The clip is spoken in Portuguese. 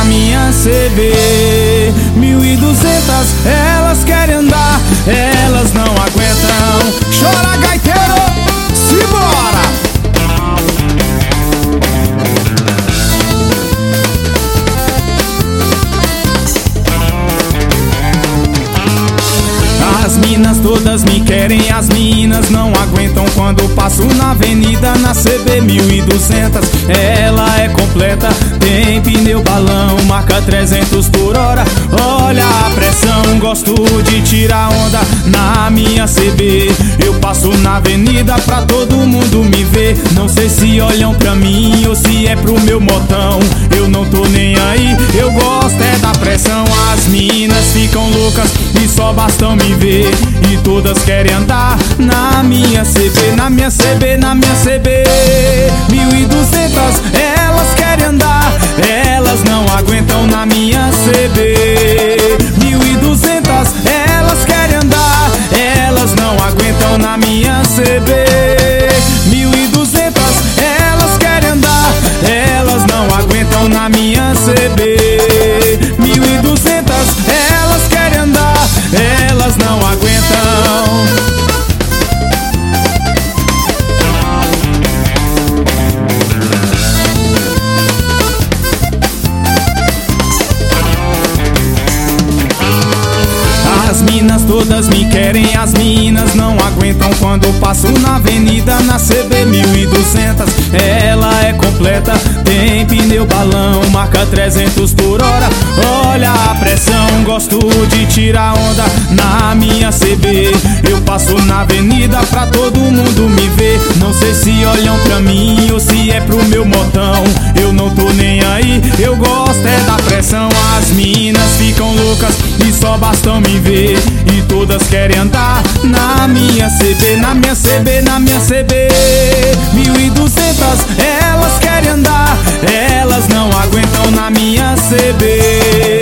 minha CB. 1.200, elas querem andar, elas não aguentam. Chora, gaiteiro, simbora! As minas todas me querem, as minas não aguentam quando passo na avenida na CB 1.200. Ela é completa, tem pneu balão, marca 300 por hora. Olha a pressão, gosto de tirar onda na minha CB. Eu passo na avenida pra todo mundo me ver. Não sei se olham pra mim ou se é pro meu motão. Eu não tô nem aí, eu gosto é da pressão. As minas ficam loucas e só bastam me ver. E todas querem andar na minha CB, na minha CB, na minha CB. 1.200, elas querem andar, elas não aguentam na minha CB. 1.200, elas querem andar, elas não aguentam na minha CB. 1.200, elas querem andar, elas não aguentam na minha CB. 1.200, elas querem andar, elas não aguentam. As minas todas me querem, as minas não aguentam quando passo na avenida na CB 1.200. Ela é completa, tem pneu balão, marca 300 por hora. Olha a pressão, gosto de tirar onda na minha CB. Eu passo na avenida pra todo mundo me ver. Não sei se olham pra mim ou se é pro meu motão. Eu não tô nem aí, eu gosto é da pressão. As minas ficam loucas e só bastam me ver. E todas querem andar na minha CB, na minha CB, na minha CB. 1.200, elas querem andar, elas não aguentam na minha CB.